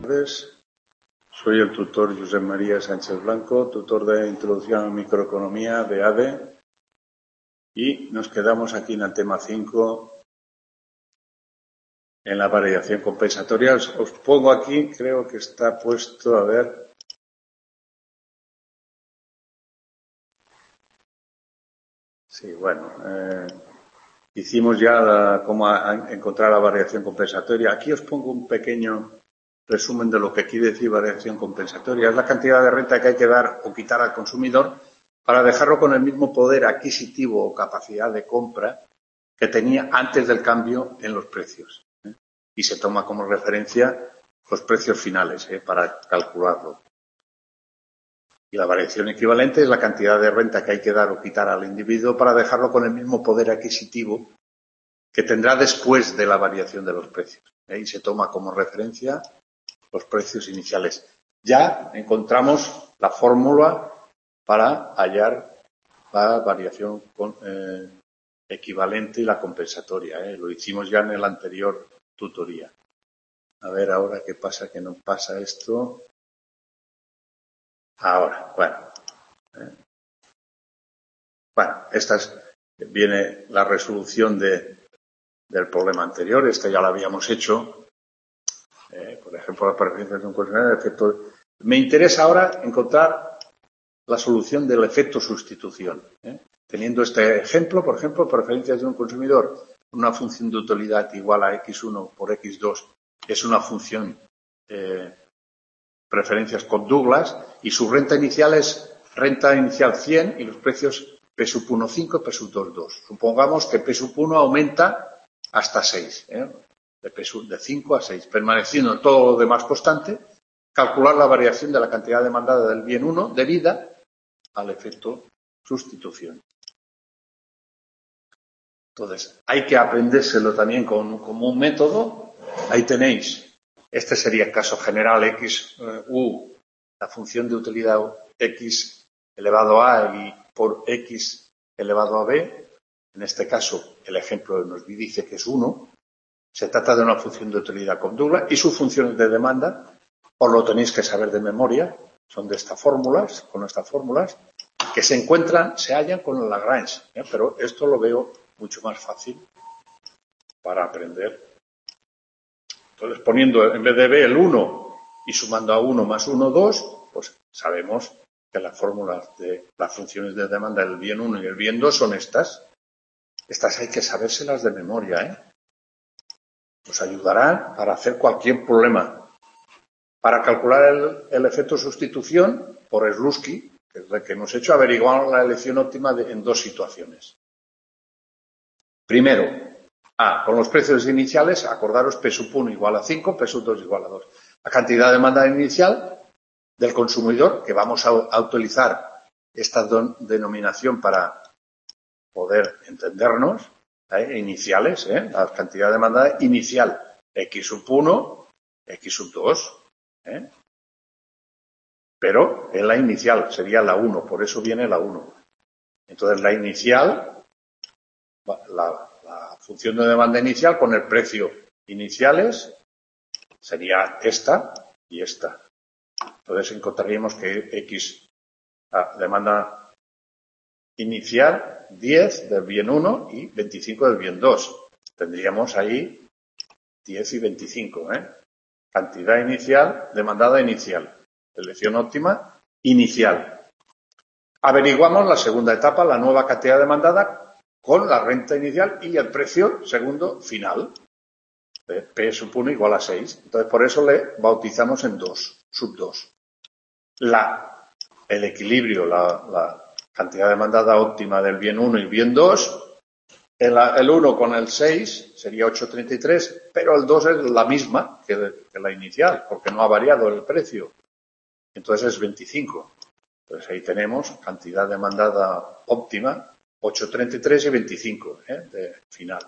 tardes. Soy el tutor Josep María Sánchez Blanco, tutor de Introducción a Microeconomía de ADE, y nos quedamos aquí en el tema 5, en la variación compensatoria. Os pongo aquí, creo que está puesto, a ver. Sí, bueno, hicimos ya cómo encontrar la variación compensatoria. Aquí os pongo un pequeño resumen de lo que quiere decir variación compensatoria. Es la cantidad de renta que hay que dar o quitar al consumidor para dejarlo con el mismo poder adquisitivo o capacidad de compra que tenía antes del cambio en los precios. Y se toma como referencia los precios finales para calcularlo. Y la variación equivalente es la cantidad de renta que hay que dar o quitar al individuo para dejarlo con el mismo poder adquisitivo que tendrá después de la variación de los precios. Y se toma como referencia los precios iniciales. Ya encontramos la fórmula para hallar la variación equivalente y la compensatoria. Lo hicimos ya en la anterior tutoría. A ver ahora qué pasa, que no pasa esto. Ahora, bueno. Bueno, viene la resolución del problema anterior. Esta ya la habíamos hecho. Por ejemplo, las preferencias de un consumidor, efecto. Me interesa ahora encontrar la solución del efecto sustitución. Teniendo este ejemplo, por ejemplo, preferencias de un consumidor, una función de utilidad igual a x1 por x2 es una función preferencias con Douglas y su renta inicial es renta inicial 100 y los precios P sub 1 5 y P sub 2 2. Supongamos que P sub 1 aumenta hasta 6. De 5 a 6, permaneciendo todo lo demás constante, calcular la variación de la cantidad demandada del bien 1 debida al efecto sustitución. Entonces, hay que aprendérselo también como un método. Ahí tenéis, este sería el caso general, XU, la función de utilidad X elevado a y por X elevado a B. En este caso, el ejemplo nos dice que es 1. Se trata de una función de utilidad con Douglas y sus funciones de demanda, os lo tenéis que saber de memoria, son de estas fórmulas, con estas fórmulas, que se hallan con el Lagrange, pero esto lo veo mucho más fácil para aprender. Entonces, poniendo en vez de B el 1 y sumando a 1 más 1, 2, pues sabemos que las fórmulas de las funciones de demanda del bien 1 y el bien 2 son estas. Estas hay que sabérselas de memoria, Nos ayudará para hacer cualquier problema. Para calcular el efecto sustitución por Slutsky, que es el que hemos hecho, averiguamos la elección óptima en dos situaciones. Primero, con los precios iniciales, acordaros P sub 1 igual a 5, P sub 2 igual a 2. La cantidad de demanda inicial del consumidor, que vamos a utilizar esta denominación para poder entendernos, iniciales, la cantidad de demanda inicial, X sub 1, X sub 2, pero en la inicial sería la 1, por eso viene la 1. Entonces la inicial, la función de demanda inicial con el precio iniciales sería esta y esta. Entonces encontraríamos que X, demanda inicial 10 del bien 1 y 25 del bien 2. Tendríamos ahí 10 y 25. Cantidad inicial, demandada inicial. Elección óptima, inicial. Averiguamos la segunda etapa, la nueva cantidad demandada con la renta inicial y el precio segundo final. P sub 1 igual a 6. Entonces, por eso le bautizamos en 2, sub 2. El equilibrio, la cantidad demandada óptima del bien 1 y bien 2, el 1 con el 6 sería 8,33, pero el 2 es la misma que la inicial, porque no ha variado el precio. Entonces es 25. Entonces ahí tenemos cantidad demandada óptima, 8,33 y 25 de final.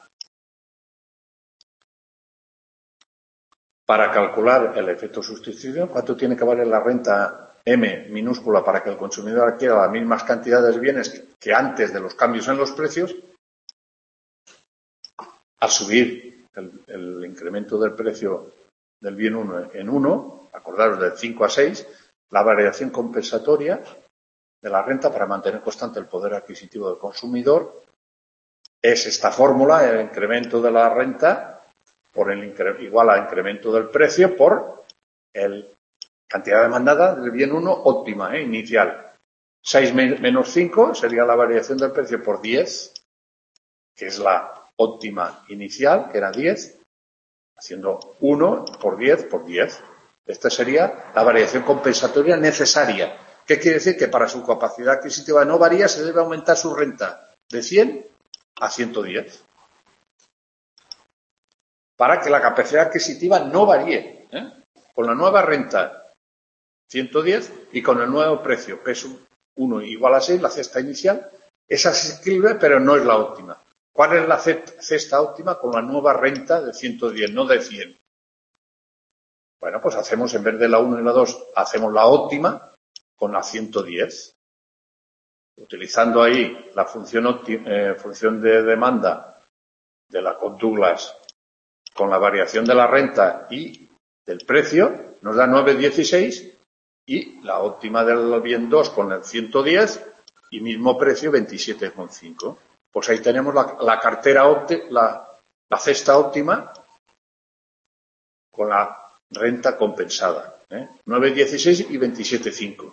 Para calcular el efecto sustitución, ¿cuánto tiene que valer la renta M minúscula para que el consumidor adquiera las mismas cantidades de bienes que antes de los cambios en los precios? Al subir el incremento del precio del bien 1 en 1, acordaros, del 5 a 6, la variación compensatoria de la renta para mantener constante el poder adquisitivo del consumidor es esta fórmula, el incremento de la renta igual a incremento del precio por el cantidad demandada del bien 1 óptima, inicial. 6 menos 5 sería la variación del precio por 10, que es la óptima inicial, que era 10, haciendo 1 por 10 por 10. Esta sería la variación compensatoria necesaria. ¿Qué quiere decir? Que para su capacidad adquisitiva no varía, se debe aumentar su renta de 100 a 110. Para que la capacidad adquisitiva no varíe. Con la nueva renta 110 y con el nuevo precio peso 1 igual a 6, la cesta inicial, es asequible pero no es la óptima. ¿Cuál es la cesta óptima? Con la nueva renta de 110, no de 100. Bueno, pues hacemos, en vez de la 1 y la 2, hacemos la óptima con la 110. Utilizando ahí la función de demanda de la Cobb-Douglas con la variación de la renta y del precio, nos da 9,16 y la óptima del bien 2 con el 110 y mismo precio 27,5. Pues ahí tenemos la cartera la cesta óptima con la renta compensada. 9,16 y 27,5.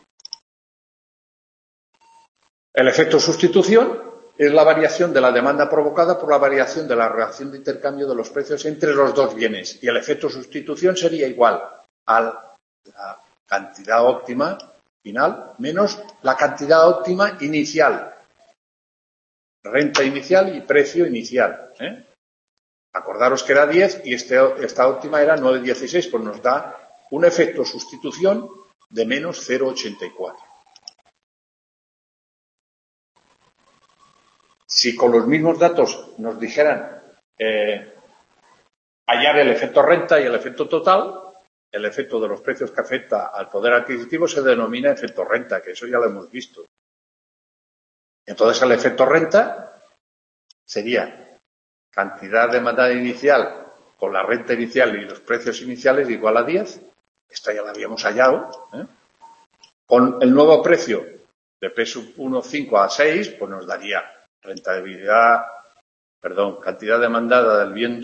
El efecto sustitución es la variación de la demanda provocada por la variación de la relación de intercambio de los precios entre los dos bienes. Y el efecto sustitución sería igual a la cantidad óptima final menos la cantidad óptima inicial. Renta inicial y precio inicial. Acordaros que era 10 y esta óptima era 9,16, pues nos da un efecto sustitución de menos 0,84. Si con los mismos datos nos dijeran hallar el efecto renta y el efecto total, el efecto de los precios que afecta al poder adquisitivo se denomina efecto renta, que eso ya lo hemos visto. Entonces el efecto renta sería cantidad demandada inicial con la renta inicial y los precios iniciales igual a 10. Esta ya la habíamos hallado. Con el nuevo precio de P1, 5 a 6, pues nos daría cantidad demandada del bien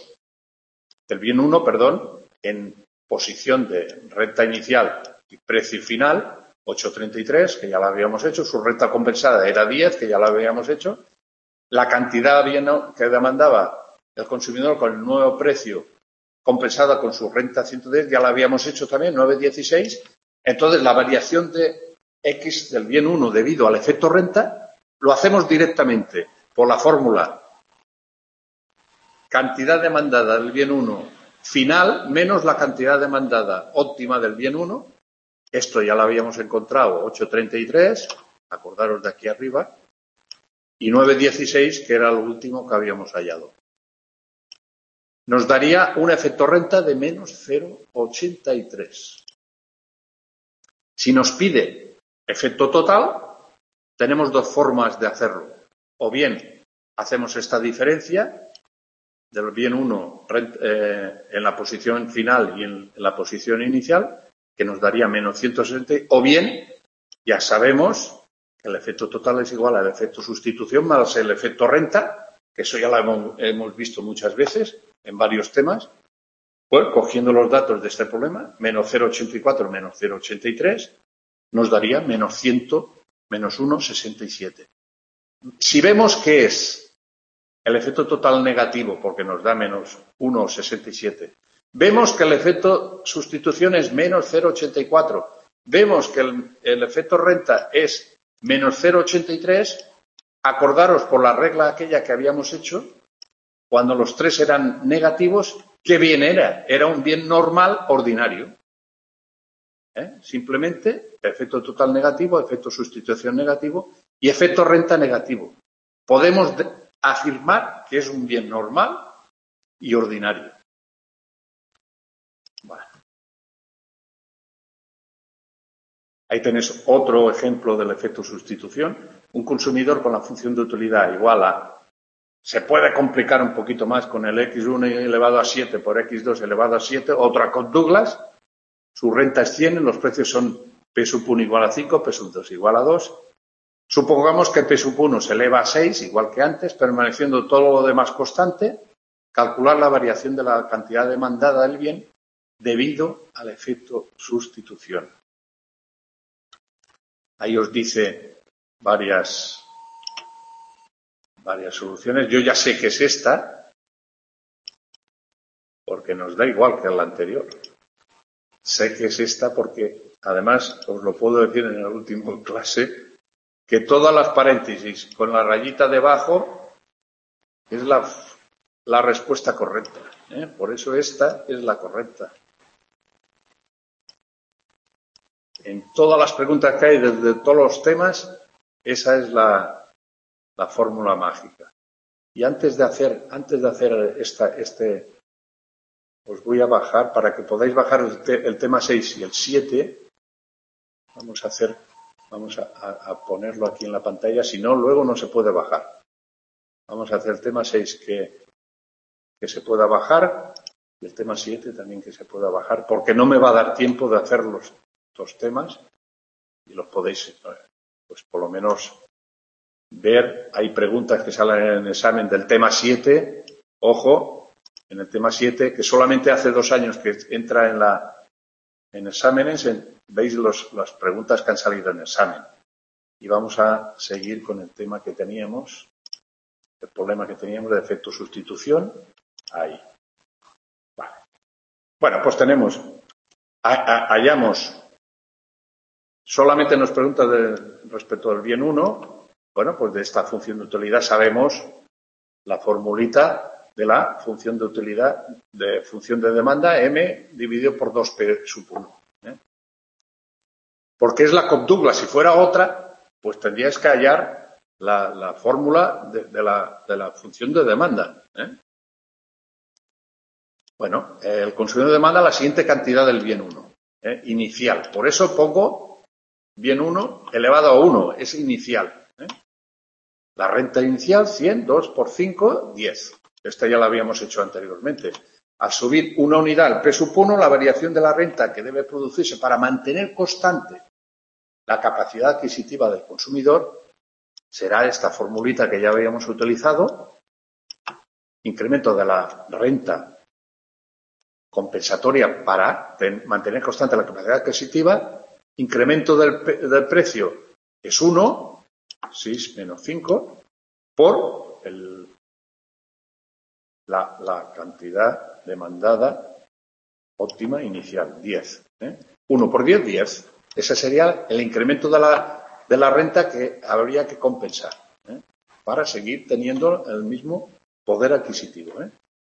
1, en posición de renta inicial y precio final, 8,33, que ya la habíamos hecho, su renta compensada era 10, que ya la habíamos hecho, la cantidad que demandaba el consumidor con el nuevo precio compensada con su renta 110, ya la habíamos hecho también, 9,16, entonces la variación de X del bien 1 debido al efecto renta lo hacemos directamente por la fórmula cantidad demandada del bien 1 final menos la cantidad demandada óptima del bien 1. Esto ya lo habíamos encontrado, 8,33, acordaros de aquí arriba, y 9,16, que era lo último que habíamos hallado. Nos daría un efecto renta de menos 0,83. Si nos pide efecto total, tenemos dos formas de hacerlo. O bien hacemos esta diferencia del bien 1 en la posición final y en la posición inicial, que nos daría menos 160, o bien ya sabemos que el efecto total es igual al efecto sustitución más el efecto renta, que eso ya lo hemos visto muchas veces en varios temas. Pues cogiendo los datos de este problema, menos 0,84 menos 0,83 nos daría menos 1,67. Si vemos que es el efecto total negativo, porque nos da menos 1,67, vemos que el efecto sustitución es menos 0,84, vemos que el efecto renta es menos 0,83, acordaros por la regla aquella que habíamos hecho, cuando los tres eran negativos, ¿qué bien era? Era un bien normal ordinario. Simplemente efecto total negativo, efecto sustitución negativo y efecto renta negativo. Podemos afirmar que es un bien normal y ordinario. Bueno. Ahí tenéis otro ejemplo del efecto sustitución. Un consumidor con la función de utilidad igual a... Se puede complicar un poquito más con el x1 elevado a 7 por x2 elevado a 7, otra Cobb-Douglas. Su renta es 100, los precios son P sub 1 igual a 5, P sub 2 igual a 2. Supongamos que P sub 1 se eleva a 6, igual que antes, permaneciendo todo lo demás constante. Calcular la variación de la cantidad demandada del bien debido al efecto sustitución. Ahí os dice varias soluciones. Yo ya sé que es esta, porque nos da igual que la anterior. Sé que es esta porque, además, os lo puedo decir en la última clase, que todas las paréntesis con la rayita debajo es la respuesta correcta. Por eso esta es la correcta. En todas las preguntas que hay, desde todos los temas, esa es la fórmula mágica. Y antes de hacer os voy a bajar, para que podáis bajar el tema 6 y el 7, vamos a ponerlo aquí en la pantalla, si no, luego no se puede bajar. Vamos a hacer el tema 6 que se pueda bajar y el tema 7 también que se pueda bajar, porque no me va a dar tiempo de hacer los dos temas y los podéis, pues por lo menos ver. Hay preguntas que salen en el examen del tema 7, ojo, en el tema 7, que solamente hace 2 años que entra en exámenes, veis las preguntas que han salido en examen. Y vamos a seguir con el tema que teníamos, el problema que teníamos de efecto sustitución. Ahí. Vale. Bueno, pues hallamos, solamente nos pregunta respecto al bien 1, bueno, pues de esta función de utilidad sabemos la formulita de la función de utilidad, de función de demanda, M dividido por 2P sub 1. Porque es la Cobb-Douglas. Si fuera otra, pues tendríais que hallar la fórmula de la función de demanda. Bueno, el consumidor demanda la siguiente cantidad del bien 1, inicial. Por eso pongo bien 1 elevado a 1, es inicial. La renta inicial, 100, 2 por 5, 10. Esta ya la habíamos hecho anteriormente. Al subir una unidad al P sub 1, la variación de la renta que debe producirse para mantener constante la capacidad adquisitiva del consumidor será esta formulita que ya habíamos utilizado. Incremento de la renta compensatoria para mantener constante la capacidad adquisitiva. Incremento del precio es 1, 6 menos 5, por la cantidad demandada óptima inicial, 10. 1 por 10, 10. Ese sería el incremento de la renta que habría que compensar para seguir teniendo el mismo poder adquisitivo.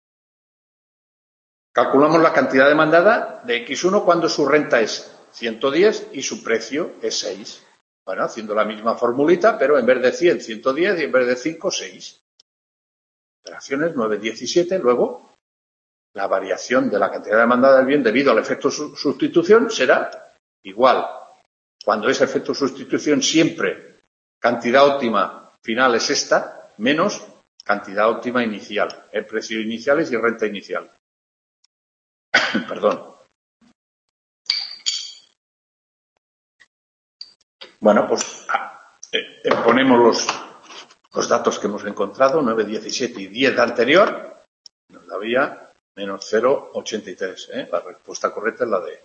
Calculamos la cantidad demandada de X1 cuando su renta es 110 y su precio es 6. Bueno, haciendo la misma formulita, pero en vez de 100, 110 y en vez de 5, 6. Operaciones 9, 17. Luego, la variación de la cantidad demandada del bien debido al efecto sustitución será igual. Cuando es efecto sustitución, siempre cantidad óptima final es esta, menos cantidad óptima inicial. El precio iniciales y renta inicial. Perdón. Bueno, pues ponemos los datos que hemos encontrado, 9, 17 y 10 de anterior, nos daría menos 0,83. La respuesta correcta es la D.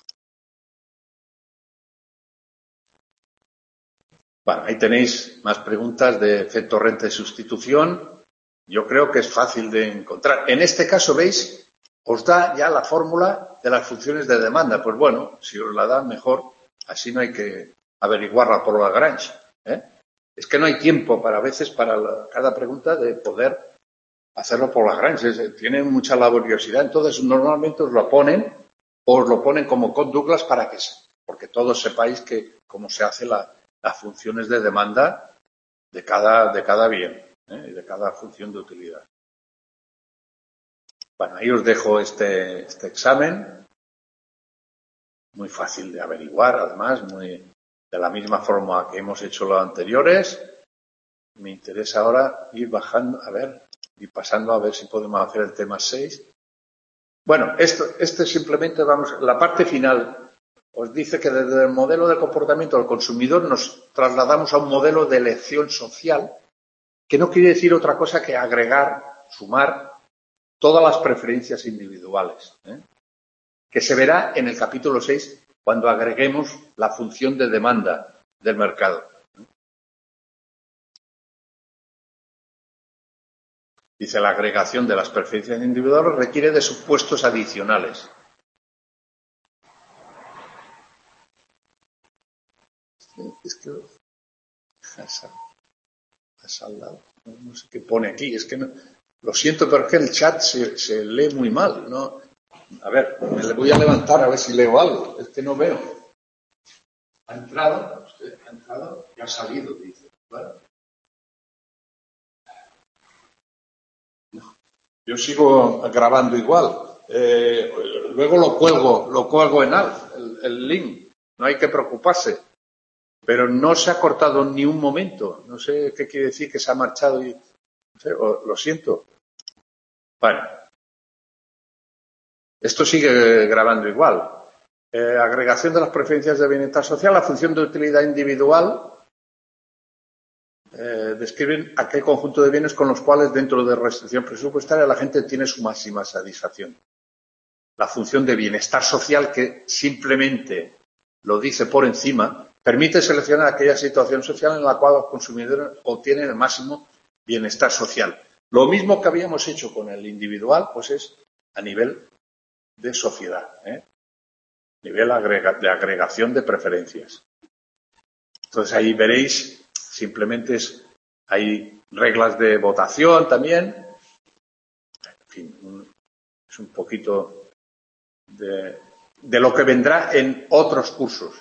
Bueno, ahí tenéis más preguntas de efecto renta de sustitución. Yo creo que es fácil de encontrar. En este caso, ¿veis? Os da ya la fórmula de las funciones de demanda. Pues bueno, si os la da mejor, así no hay que averiguarla por Lagrange. Es que no hay tiempo para cada pregunta de poder hacerlo por Lagrange. Tienen mucha laboriosidad. Entonces, normalmente os lo ponen como Cobb-Douglas porque todos sepáis cómo se hace las funciones de demanda de cada bien y de cada función de utilidad. Bueno, ahí os dejo este examen, muy fácil de averiguar, además, de la misma forma que hemos hecho los anteriores. Me interesa ahora ir bajando, ir pasando a ver si podemos hacer el tema 6. Bueno, este simplemente la parte final os dice que desde el modelo de comportamiento del consumidor nos trasladamos a un modelo de elección social que no quiere decir otra cosa que agregar, sumar todas las preferencias individuales, que se verá en el capítulo 6 cuando agreguemos la función de demanda del mercado. Dice, la agregación de las preferencias individuales requiere de supuestos adicionales. Es que has hablado, no sé qué pone aquí, es que no, lo siento, pero es que el chat se lee muy mal, ¿no? A ver, me le voy a levantar a ver si leo algo, es que no veo. ¿Ha entrado? ¿Usted ha entrado? Y ha salido, dice. ¿Vale? Yo sigo grabando igual. Luego lo cuelgo en el link. No hay que preocuparse. Pero no se ha cortado ni un momento. No sé qué quiere decir que se ha marchado y no sé, lo siento. Bueno. Esto sigue grabando igual. Agregación de las preferencias de bienestar social. La función de utilidad individual describen aquel conjunto de bienes con los cuales, dentro de restricción presupuestaria, la gente tiene su máxima satisfacción. La función de bienestar social, que simplemente lo dice por encima, permite seleccionar aquella situación social en la cual los consumidores obtienen el máximo bienestar social. Lo mismo que habíamos hecho con el individual, pues es a nivel de sociedad, nivel de agregación de preferencias. Entonces ahí veréis, simplemente hay reglas de votación también. En fin, es un poquito de lo que vendrá en otros cursos.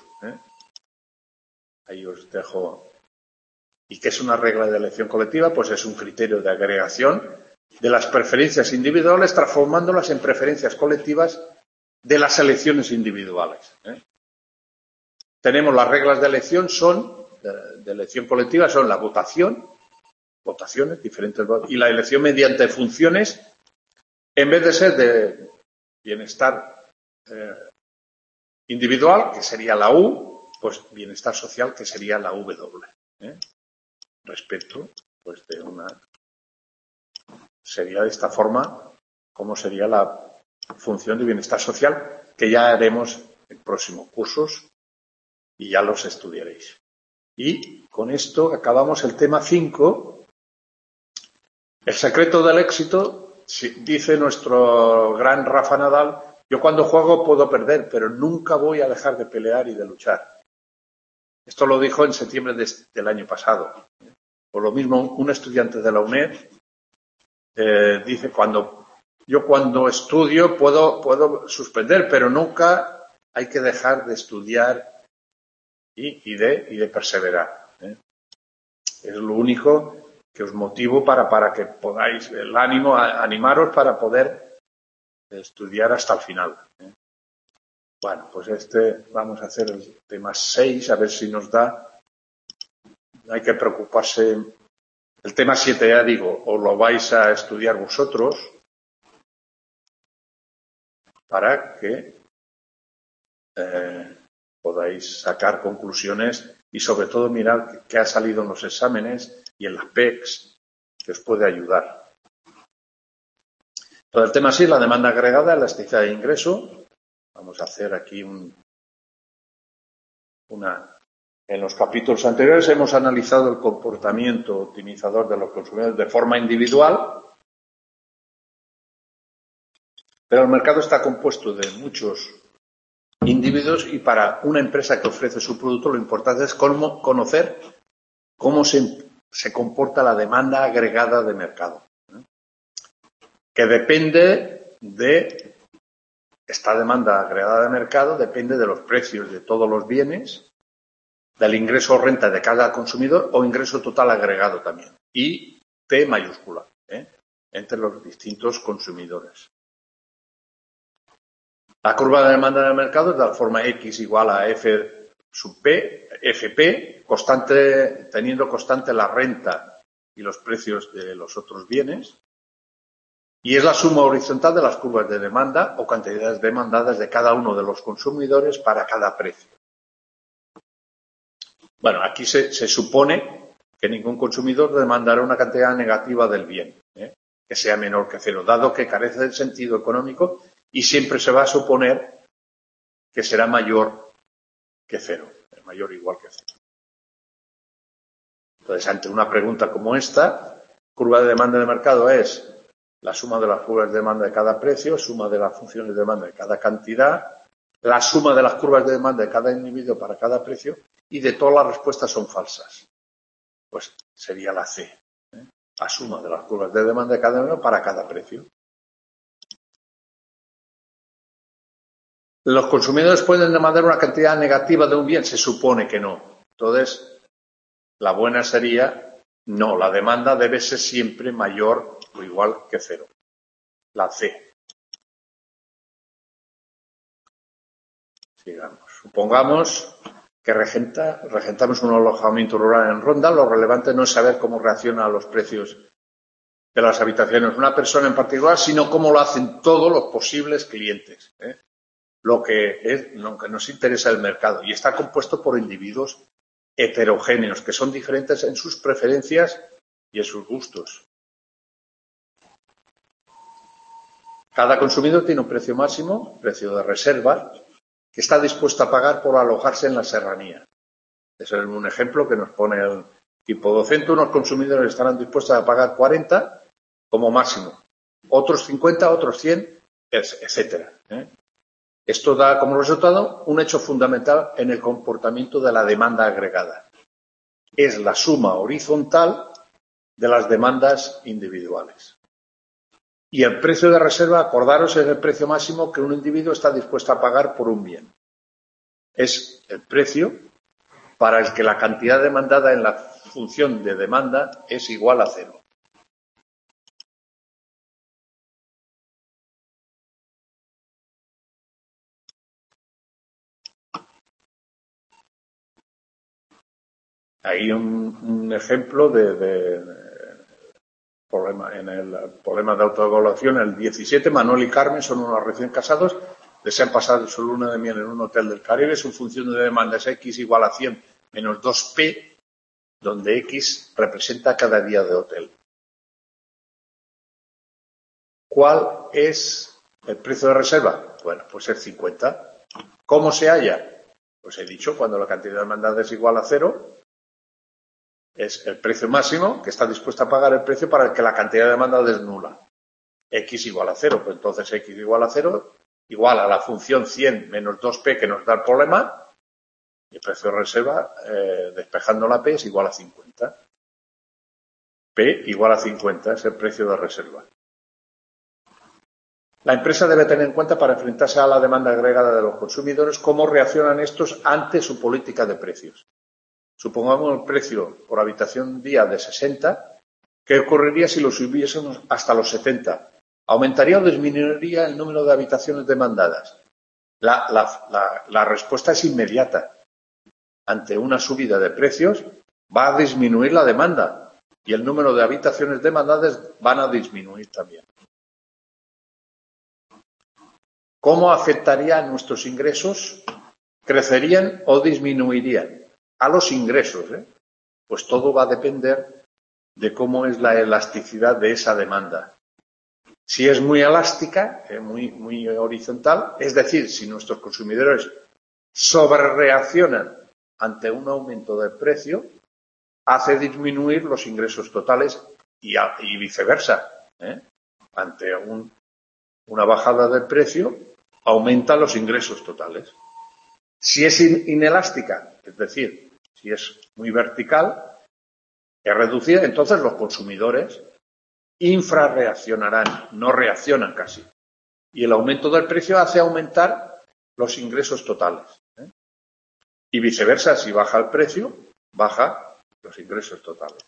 Ahí os dejo. ¿Y qué es una regla de elección colectiva? Pues es un criterio de agregación de las preferencias individuales, transformándolas en preferencias colectivas de las elecciones individuales. Tenemos las reglas de elección, de elección colectiva, son la votaciones, diferentes votos, y la elección mediante funciones, en vez de ser de bienestar individual, que sería la U, pues bienestar social, que sería la W. Respecto, pues sería de esta forma como sería la función de bienestar social, que ya haremos en próximos cursos y ya los estudiaréis. Y con esto acabamos el tema 5. El secreto del éxito, dice nuestro gran Rafa Nadal, yo cuando juego puedo perder, pero nunca voy a dejar de pelear y de luchar. Esto lo dijo en septiembre del año pasado. Por lo mismo, un estudiante de la UNED dice, cuando estudio puedo suspender, pero nunca hay que dejar de estudiar y de perseverar. Es lo único que os motivo para que podáis el ánimo, animaros para poder estudiar hasta el final. Bueno, pues vamos a hacer el tema 6, a ver si nos da. No hay que preocuparse. El tema 7, ya digo, os lo vais a estudiar vosotros para que podáis sacar conclusiones y sobre todo mirar qué ha salido en los exámenes y en las PECs que os puede ayudar. Todo el tema 6, la demanda agregada, elasticidad de ingreso. Vamos a hacer aquí En los capítulos anteriores hemos analizado el comportamiento optimizador de los consumidores de forma individual, pero el mercado está compuesto de muchos individuos y para una empresa que ofrece su producto lo importante es conocer cómo se comporta la demanda agregada de mercado, que depende de esta demanda agregada de mercado, depende de los precios de todos los bienes, del ingreso o renta de cada consumidor o ingreso total agregado también, y P mayúscula, entre los distintos consumidores. La curva de demanda del mercado es de la forma X igual a F sub P, FP, teniendo constante la renta y los precios de los otros bienes. Y es la suma horizontal de las curvas de demanda o cantidades demandadas de cada uno de los consumidores para cada precio. Bueno, aquí se supone que ningún consumidor demandará una cantidad negativa del bien, que sea menor que cero, dado que carece del sentido económico y siempre se va a suponer que será mayor que cero, mayor o igual que cero. Entonces, ante una pregunta como esta, curva de demanda de mercado es la suma de las curvas de demanda de cada precio, suma de las funciones de demanda de cada cantidad, la suma de las curvas de demanda de cada individuo para cada precio, y de todas las respuestas son falsas. Pues sería la C, la suma de las curvas de demanda de cada uno para cada precio. ¿Los consumidores pueden demandar una cantidad negativa de un bien? Se supone que no. Entonces, la buena sería no, la demanda debe ser siempre mayor o igual que cero. La C. Sigamos. Supongamos que regentamos un alojamiento rural en Ronda. Lo relevante no es saber cómo reacciona a los precios de las habitaciones una persona en particular, sino cómo lo hacen todos los posibles clientes. Lo que nos interesa el mercado. Y está compuesto por individuos heterogéneos, que son diferentes en sus preferencias y en sus gustos. Cada consumidor tiene un precio máximo, precio de reserva, que está dispuesto a pagar por alojarse en la serranía. Ese es un ejemplo que nos pone el tipo docente. Unos consumidores estarán dispuestos a pagar 40 como máximo, otros 50, otros 100, etcétera. Esto da como resultado un hecho fundamental en el comportamiento de la demanda agregada. Es la suma horizontal de las demandas individuales. Y el precio de reserva, acordaros, es el precio máximo que un individuo está dispuesto a pagar por un bien. Es el precio para el que la cantidad demandada en la función de demanda es igual a cero. Hay un ejemplo problema en el problema de autoevaluación. El 17, Manuel y Carmen son unos recién casados, desean pasar su luna de miel en un hotel del Caribe. Su función de demanda es X igual a 100 menos 2P, donde X representa cada día de hotel. ¿Cuál es el precio de reserva? Bueno, pues es 50. ¿Cómo se halla? Pues he dicho, cuando la cantidad demandada es igual a 0, es el precio máximo que está dispuesto a pagar el precio para el que la cantidad demandada es nula. X igual a 0, pues entonces X igual a 0, igual a la función 100 menos 2P que nos da el problema, y el precio de reserva, despejando la P, es igual a 50. P igual a 50 es el precio de reserva. La empresa debe tener en cuenta, para enfrentarse a la demanda agregada de los consumidores, cómo reaccionan estos ante su política de precios. Supongamos el precio por habitación día de 60, ¿qué ocurriría si lo subiésemos hasta los 70? ¿Aumentaría o disminuiría el número de habitaciones demandadas? La respuesta es inmediata. Ante una subida de precios va a disminuir la demanda y el número de habitaciones demandadas van a disminuir también. ¿Cómo afectaría a nuestros ingresos? ¿Crecerían o disminuirían? A los ingresos, pues todo va a depender de cómo es la elasticidad de esa demanda. Si es muy elástica, muy horizontal, es decir, si nuestros consumidores sobrereaccionan ante un aumento del precio, hace disminuir los ingresos totales y viceversa. Ante una bajada del precio, aumentan los ingresos totales. Si es inelástica, es decir, si es muy vertical, es reducida, entonces los consumidores infrarreaccionarán, no reaccionan casi. Y el aumento del precio hace aumentar los ingresos totales. Y viceversa, si baja el precio, baja los ingresos totales.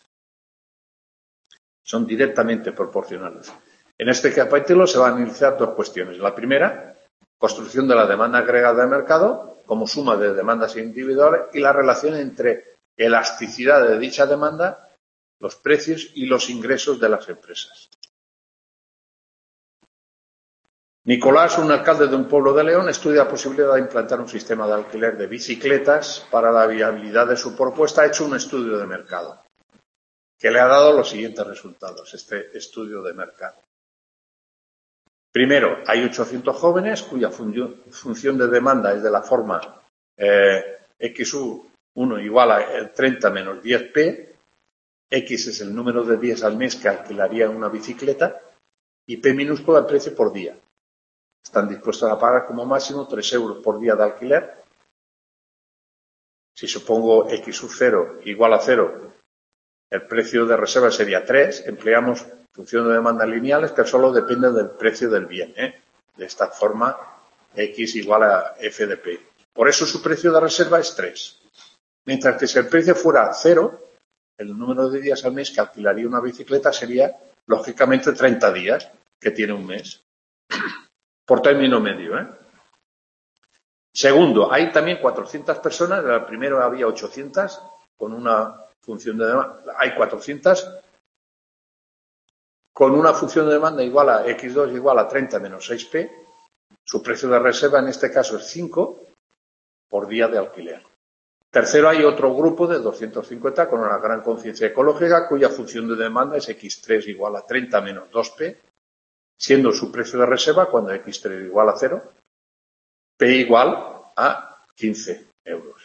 Son directamente proporcionales. En este capítulo se van a analizar dos cuestiones. La primera, construcción de la demanda agregada de mercado como suma de demandas individuales y la relación entre elasticidad de dicha demanda, los precios y los ingresos de las empresas. Nicolás, un alcalde de un pueblo de León, estudia la posibilidad de implantar un sistema de alquiler de bicicletas. Para la viabilidad de su propuesta ha hecho un estudio de mercado que le ha dado los siguientes resultados, este estudio de mercado. Primero, hay 800 jóvenes cuya función de demanda es de la forma XU1 igual a 30 menos 10P. X es el número de días al mes que alquilaría una bicicleta y P minúscula el precio por día. Están dispuestos a pagar como máximo 3 euros por día de alquiler. Si supongo XU0 igual a 0, el precio de reserva sería 3. Empleamos función de demanda lineales que solo depende del precio del bien. De esta forma, X igual a F de P. Por eso su precio de reserva es 3. Mientras que si el precio fuera 0, el número de días al mes que alquilaría una bicicleta sería, lógicamente, 30 días, que tiene un mes. Por término medio. Segundo, hay también 400 personas. En el primero había 800 con una función de demanda. Hay 400 con una función de demanda igual a X2 igual a 30 menos 6P. Su precio de reserva en este caso es 5 por día de alquiler. Tercero, hay otro grupo de 250 con una gran conciencia ecológica cuya función de demanda es X3 igual a 30 menos 2P, siendo su precio de reserva cuando X3 igual a 0, P igual a 15 euros.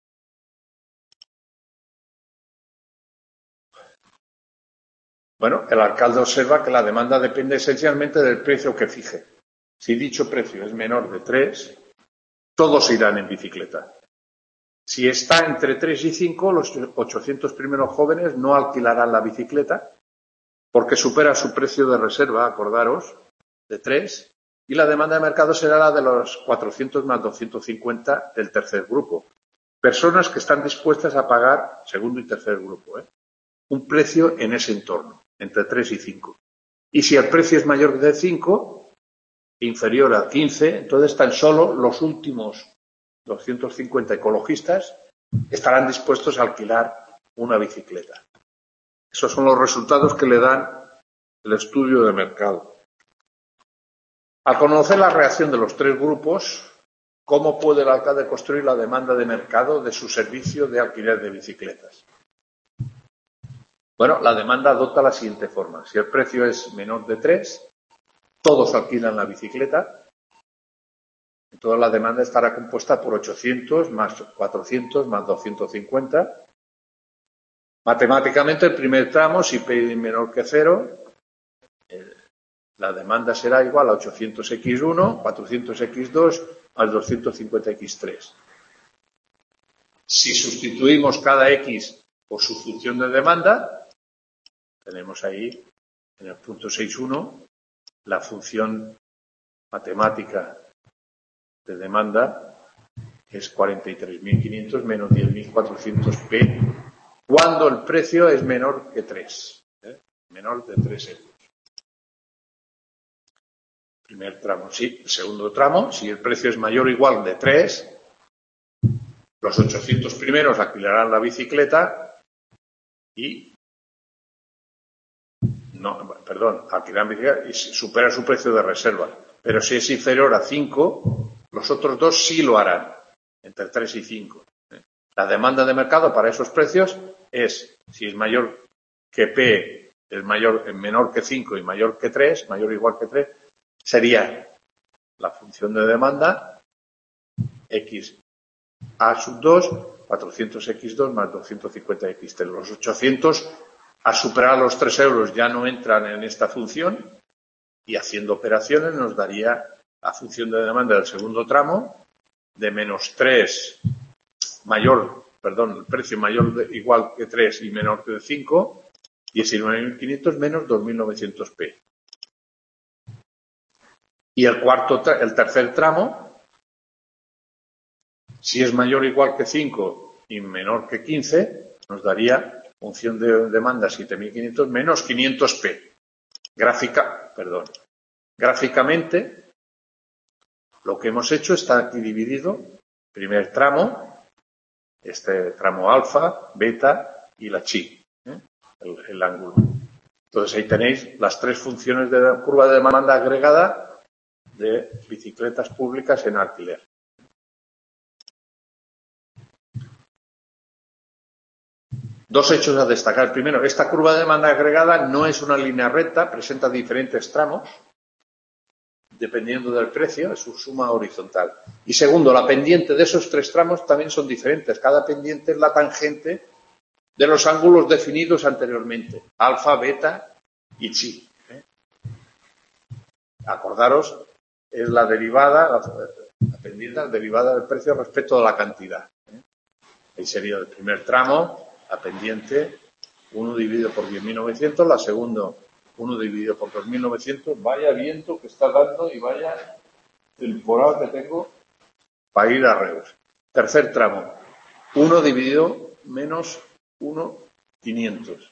Bueno, el alcalde observa que la demanda depende esencialmente del precio que fije. Si dicho precio es menor de 3, todos irán en bicicleta. Si está entre 3 y 5, los 800 primeros jóvenes no alquilarán la bicicleta porque supera su precio de reserva, acordaros, de 3, y la demanda de mercado será la de los 400 más 250 del tercer grupo. Personas que están dispuestas a pagar, segundo y tercer grupo, un precio en ese entorno, entre 3 y 5. Y si el precio es mayor de 5, inferior a 15, entonces tan solo los últimos 250 ecologistas estarán dispuestos a alquilar una bicicleta. Esos son los resultados que le dan el estudio de mercado. Al conocer la reacción de los tres grupos, ¿cómo puede el alcalde construir la demanda de mercado de su servicio de alquiler de bicicletas? Bueno, la demanda adopta la siguiente forma. Si el precio es menor de 3, todos alquilan la bicicleta. Toda la demanda estará compuesta por 800 más 400 más 250. Matemáticamente, el primer tramo, si P es menor que 0, la demanda será igual a 800x1, 400x2 más 250x3. Si sustituimos cada X por su función de demanda, tenemos ahí, en el punto 6.1, la función matemática de demanda es 43.500 menos 10.400P cuando el precio es menor que 3, menor de 3 euros. Primer tramo, sí. El segundo tramo, si el precio es mayor o igual de 3, los 800 primeros alquilarán la bicicleta y alquilarán bicicleta y supera su precio de reserva. Pero si es inferior a 5, los otros dos sí lo harán, entre 3 y 5. La demanda de mercado para esos precios es, si es mayor que P, es menor que 5 y mayor que 3, mayor o igual que 3, sería la función de demanda X A sub 2, 400x2 más 250x3. Los 800, a superar los 3 euros, ya no entran en esta función y haciendo operaciones nos daría la función de demanda del segundo tramo de menos 3 el precio mayor igual que 3 y menor que 5, 19.500 menos 2.900p. Y el tercer tramo, si es mayor o igual que 5 y menor que 15, nos daría función de demanda 7.500 menos 500p. Gráficamente, lo que hemos hecho está aquí dividido. Primer tramo, este tramo alfa, beta y la chi, el ángulo. Entonces ahí tenéis las tres funciones de la curva de demanda agregada de bicicletas públicas en alquiler. Dos hechos a destacar. Primero, esta curva de demanda agregada no es una línea recta, presenta diferentes tramos, dependiendo del precio, es su suma horizontal. Y segundo, la pendiente de esos tres tramos también son diferentes. Cada pendiente es la tangente de los ángulos definidos anteriormente, alfa, beta y chi. Acordaros, es la derivada, la pendiente, la derivada del precio respecto a la cantidad. Ahí sería el primer tramo, la pendiente 1 dividido por 10.900, la segunda 1 dividido por 2.900, vaya viento que está dando y vaya temporal que tengo para ir a Reus. Tercer tramo, 1 dividido menos 1.500.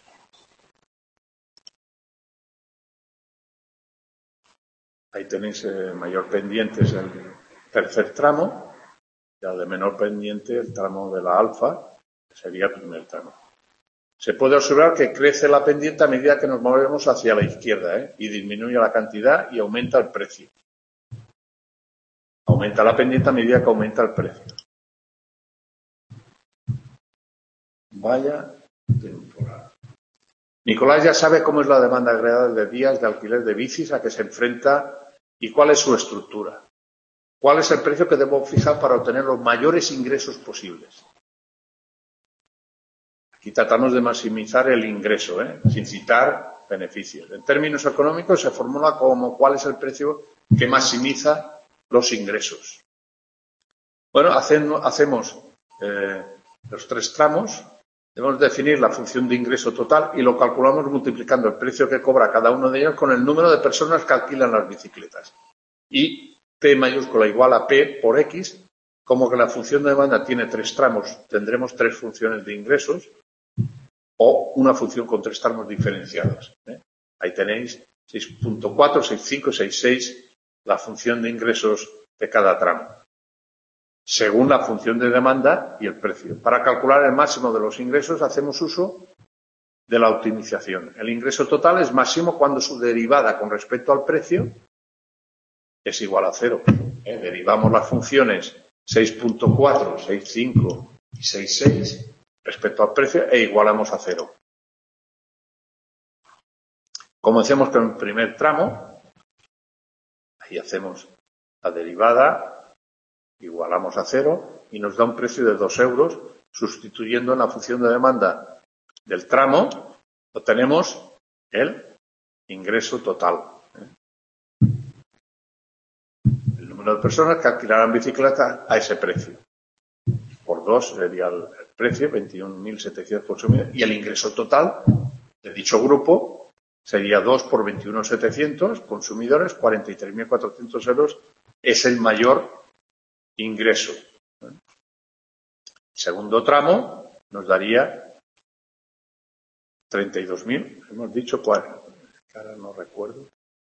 Ahí tenéis mayor pendiente, es el tercer tramo, ya de menor pendiente el tramo de la alfa, que sería el primer tramo. Se puede observar que crece la pendiente a medida que nos movemos hacia la izquierda, y disminuye la cantidad y aumenta el precio. Aumenta la pendiente a medida que aumenta el precio. Vaya temporada. Nicolás ya sabe cómo es la demanda agregada de días de alquiler de bicis a que se enfrenta y cuál es su estructura. ¿Cuál es el precio que debo fijar para obtener los mayores ingresos posibles? Aquí tratamos de maximizar el ingreso, sin citar beneficios. En términos económicos se formula como cuál es el precio que maximiza los ingresos. Bueno, hacemos los tres tramos. Debemos definir la función de ingreso total y lo calculamos multiplicando el precio que cobra cada uno de ellos con el número de personas que alquilan las bicicletas. Y P mayúscula igual a P por X, como que la función de demanda tiene tres tramos, tendremos tres funciones de ingresos o una función con tres tramos diferenciados. Ahí tenéis 6.4, 6.5, 6.6, la función de ingresos de cada tramo, según la función de demanda y el precio. Para calcular el máximo de los ingresos hacemos uso de la optimización. El ingreso total es máximo cuando su derivada con respecto al precio es igual a 0. Derivamos las funciones 6.4, 6.5 y 6.6 respecto al precio e igualamos a 0. Como decíamos con el primer tramo, ahí hacemos la derivada, igualamos a 0 y nos da un precio de 2 euros. Sustituyendo en la función de demanda del tramo, obtenemos el ingreso total. El número de personas que alquilarán bicicletas a ese precio. Por 2 sería el precio, 21.700 consumidores, y el ingreso total de dicho grupo sería 2 por 21.700 consumidores, 43.400 euros, es el mayor ingreso. El segundo tramo nos daría 32.000, hemos dicho, ahora no recuerdo,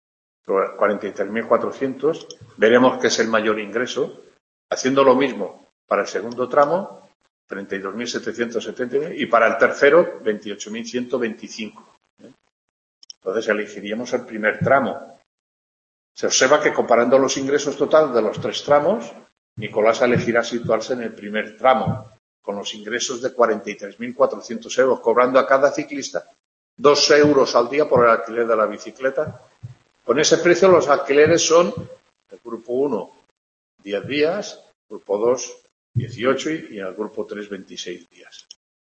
43.400, veremos que es el mayor ingreso, haciendo lo mismo para el segundo tramo, 32.770 y para el tercero, 28.125. Entonces elegiríamos el primer tramo. Se observa que comparando los ingresos totales de los tres tramos, Nicolás elegirá situarse en el primer tramo, con los ingresos de 43.400 euros, cobrando a cada ciclista 2 euros al día por el alquiler de la bicicleta. Con ese precio los alquileres son, el grupo 1, 10 días, grupo 2, 18 y en el grupo 3, 26 días.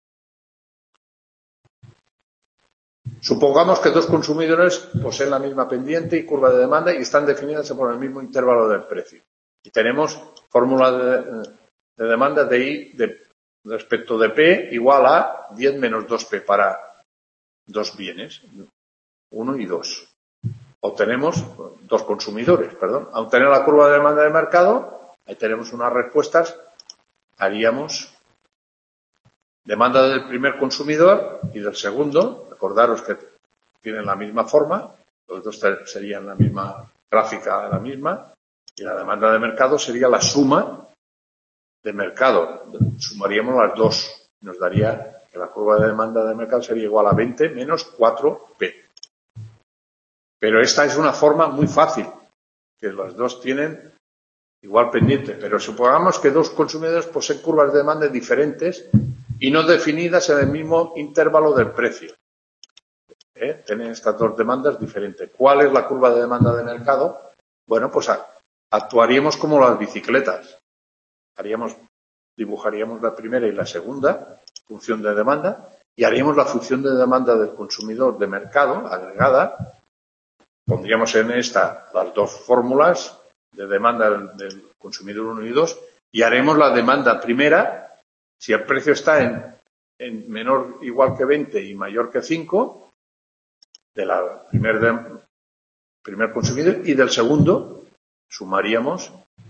Supongamos que dos consumidores poseen la misma pendiente y curva de demanda y están definidas por el mismo intervalo del precio. Y tenemos fórmula de demanda de I respecto de P igual a 10 menos 2P para dos bienes, 1 y 2. Obtenemos dos consumidores, perdón. Al obtener la curva de demanda de mercado, ahí tenemos unas respuestas. Haríamos demanda del primer consumidor y del segundo. Recordaros que tienen la misma forma, los dos serían la misma gráfica, la misma, y la demanda de mercado sería la suma de mercado. Sumaríamos las dos. Nos daría que la curva de demanda de mercado sería igual a 20 menos 4P. Pero esta es una forma muy fácil que las dos tienen igual pendiente, pero supongamos que dos consumidores poseen curvas de demanda diferentes y no definidas en el mismo intervalo del precio. Tienen estas dos demandas diferentes. ¿Cuál es la curva de demanda de mercado? Bueno, pues actuaríamos como las bicicletas. Dibujaríamos la primera y la segunda función de demanda y haríamos la función de demanda del consumidor de mercado agregada. Pondríamos en esta las dos fórmulas de demanda del consumidor 1 y 2 y haremos la demanda primera. Si el precio está en menor igual que 20 y mayor que 5 de la primer consumidor y del segundo sumaríamos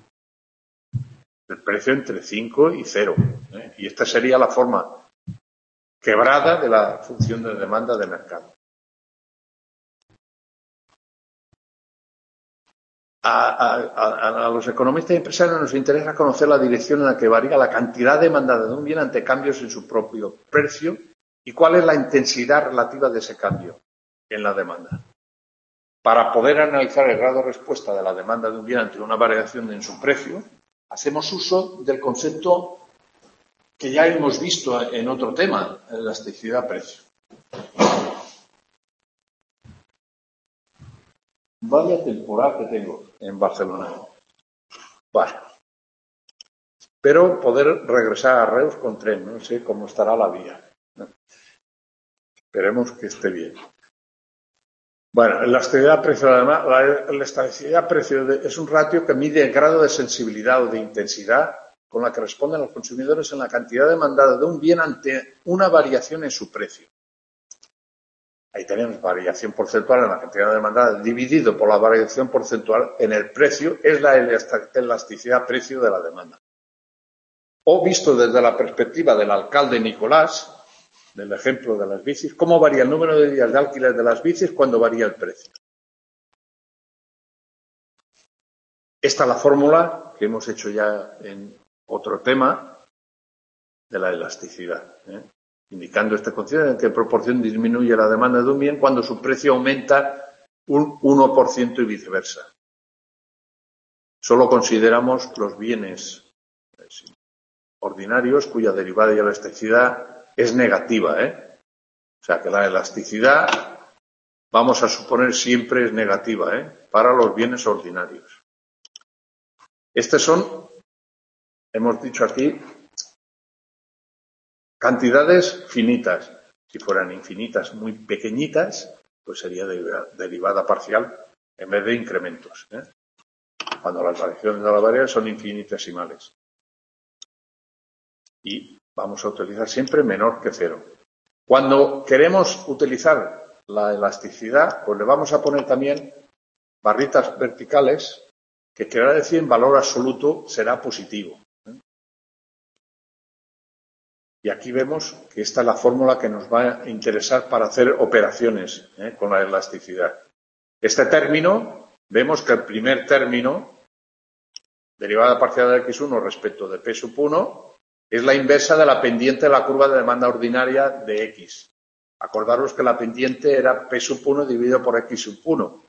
el precio entre 5 y 0. Y esta sería la forma quebrada de la función de demanda de mercado. A los economistas y empresarios nos interesa conocer la dirección en la que varía la cantidad demandada de un bien ante cambios en su propio precio y cuál es la intensidad relativa de ese cambio en la demanda. Para poder analizar el grado de respuesta de la demanda de un bien ante una variación en su precio, hacemos uso del concepto que ya hemos visto en otro tema, elasticidad-precio. Vaya temporada que tengo en Barcelona. Bueno, espero poder regresar a Reus con tren, no sé cómo estará la vía. Esperemos que esté bien. Bueno, la elasticidad-precio, además, la elasticidad-precio es un ratio que mide el grado de sensibilidad o de intensidad con la que responden los consumidores en la cantidad demandada de un bien ante una variación en su precio. Ahí tenemos variación porcentual en la cantidad demandada dividido por la variación porcentual en el precio, es la elasticidad-precio de la demanda. O visto desde la perspectiva del alcalde Nicolás, del ejemplo de las bicis, ¿cómo varía el número de días de alquiler de las bicis cuando varía el precio? Esta es la fórmula que hemos hecho ya en otro tema de la elasticidad, indicando este concepto en qué proporción disminuye la demanda de un bien cuando su precio aumenta un 1% y viceversa. Solo consideramos los bienes ordinarios cuya derivada y elasticidad es negativa, O sea que la elasticidad, vamos a suponer, siempre es negativa, para los bienes ordinarios. Estos son, hemos dicho aquí, cantidades finitas. Si fueran infinitas, muy pequeñitas, pues sería derivada parcial en vez de incrementos, cuando las variaciones de la variable son infinitesimales. Y vamos a utilizar siempre menor que 0. Cuando queremos utilizar la elasticidad, pues le vamos a poner también barritas verticales, que quiere decir en valor absoluto será positivo. Y aquí vemos que esta es la fórmula que nos va a interesar para hacer operaciones con la elasticidad. Este término, vemos que el primer término, derivada parcial de x1 respecto de p sub 1, es la inversa de la pendiente de la curva de demanda ordinaria de x. Acordaros que la pendiente era p sub 1 dividido por x sub 1.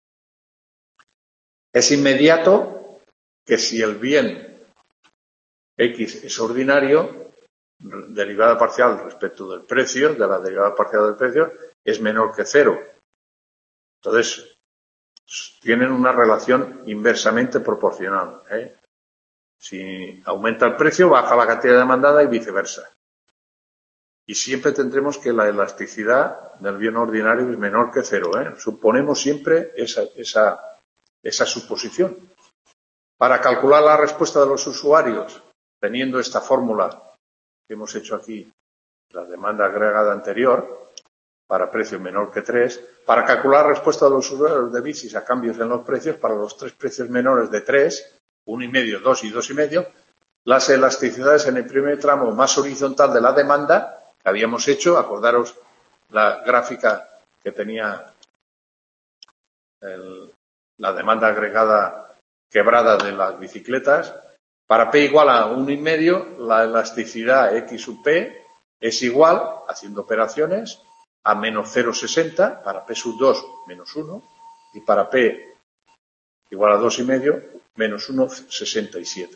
Es inmediato que si el bien x es ordinario, derivada parcial respecto del precio, de la derivada parcial del precio, es menor que 0. Entonces, tienen una relación inversamente proporcional. Si aumenta el precio, baja la cantidad demandada y viceversa. Y siempre tendremos que la elasticidad del bien ordinario es menor que 0. Suponemos siempre esa suposición. Para calcular la respuesta de los usuarios, teniendo esta fórmula que hemos hecho aquí, la demanda agregada anterior, para precio menor que 3, para calcular la respuesta de los usuarios de bicis a cambios en los precios, para los tres precios menores de 3, 1,5, 2 y 2,5, las elasticidades en el primer tramo más horizontal de la demanda que habíamos hecho, acordaros la gráfica que tenía la demanda agregada quebrada de las bicicletas, para P igual a 1,5, la elasticidad X sub P es igual, haciendo operaciones, a menos 0,60, para P sub 2 menos 1, y para P igual a 2,5 menos 1,67.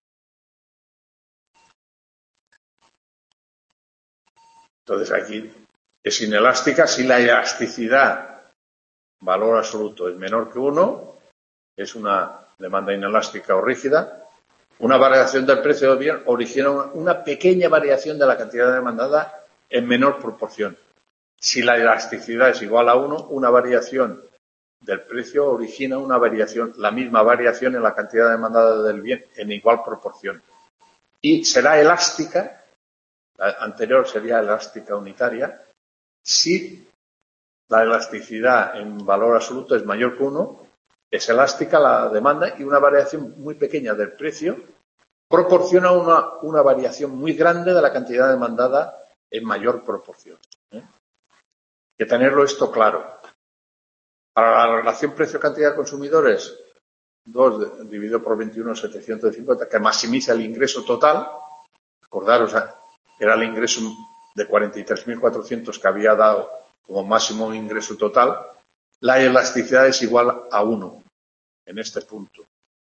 Entonces aquí es inelástica si la elasticidad, valor absoluto, es menor que 1, es una demanda inelástica o rígida. Una variación del precio del bien origina una pequeña variación de la cantidad demandada en menor proporción. Si la elasticidad es igual a 1, una variación del precio origina una variación, la misma variación en la cantidad demandada del bien en igual proporción. Y será elástica, la anterior sería elástica unitaria, si la elasticidad en valor absoluto es mayor que 1, es elástica la demanda y una variación muy pequeña del precio proporciona una variación muy grande de la cantidad demandada en mayor proporción. Hay que tenerlo esto claro. Para la relación precio-cantidad de consumidores, 2 dividido por 21, 750, que maximiza el ingreso total. Acordaros, era el ingreso de 43.400 que había dado como máximo ingreso total. La elasticidad es igual a 1 en este punto.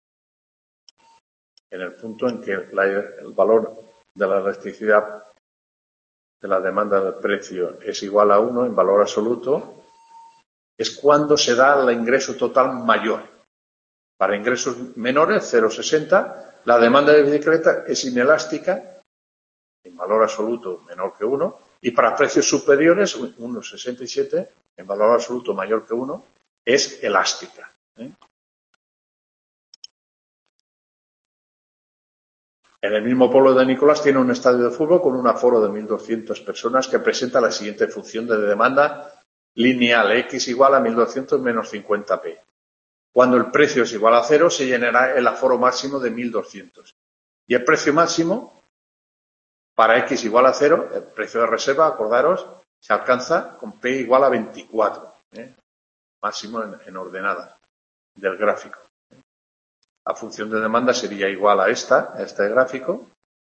En el punto en que el valor de la elasticidad de la demanda del precio es igual a 1 en valor absoluto, es cuando se da el ingreso total mayor. Para ingresos menores, 0,60, la demanda de bicicleta es inelástica, en valor absoluto menor que 1, y para precios superiores, 1,67, en valor absoluto mayor que 1, es elástica. En el mismo pueblo de Nicolás tiene un estadio de fútbol con un aforo de 1.200 personas que presenta la siguiente función de demanda lineal: X igual a 1.200 menos 50p. Cuando el precio es igual a 0, se llenará el aforo máximo de 1.200. Y el precio máximo, para X igual a 0, el precio de reserva, acordaros, se alcanza con P igual a 24, máximo en ordenadas del gráfico. La función de demanda sería igual a este gráfico.